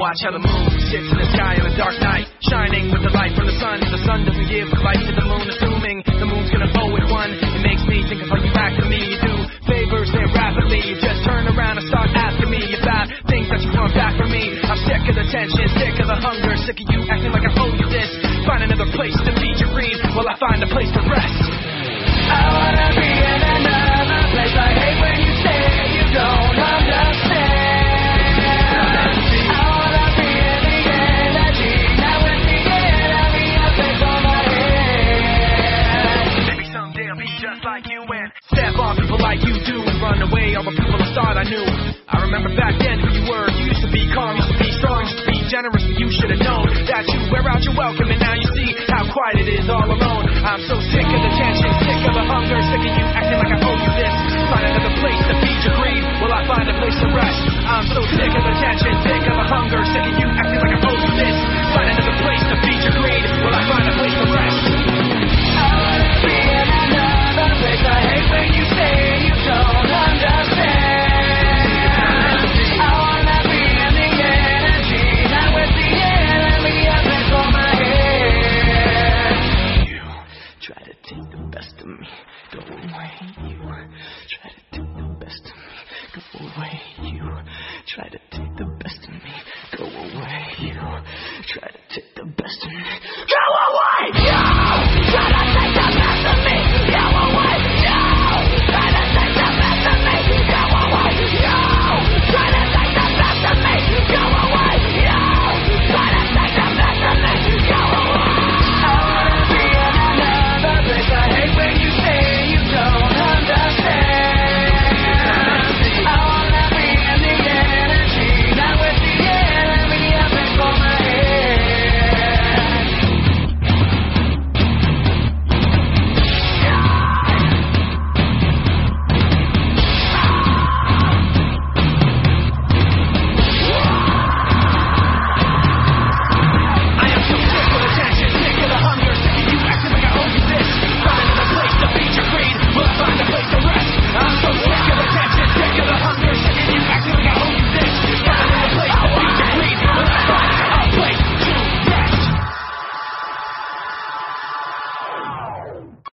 watch how the moon sits in the sky on a dark night, shining with the light from the sun. The sun doesn't give light to the moon, assuming the moon's gonna owe it one. It makes me think of how you act to me. You do favors there rapidly. You just turn around and start asking me about things that you want back from me. I'm sick of the tension, sick of the hunger, sick of you acting like I owe you this. Find another place to feed your greed while I find a place to rest. I wanna be in another place. I hate when you say you don't understand. I wanna be in the energy, not with the enemy up on my head. Maybe someday I'll be just like you and step on people like you do and run away all the people I thought I knew. I remember back then who you were. You used to be calm, used to be strong, used to be generous, but you should have known that you wear out your welcome, and now you see how quiet it is all alone. I'm so sick of the tension, sick of the hunger, sick of you acting like I owe you this. Find another place to feed your greed while I find a place to rest. I'm so sick of the tension, sick of the hunger, sick of you acting like I owe you this. Find another place to feed your greed while I find a place to rest. I wanna be in another place. I hate when you say you don't understand. Go away, you. Try to take the best of me. Go away, you. Try to take the best of me. Go away, you. Try to take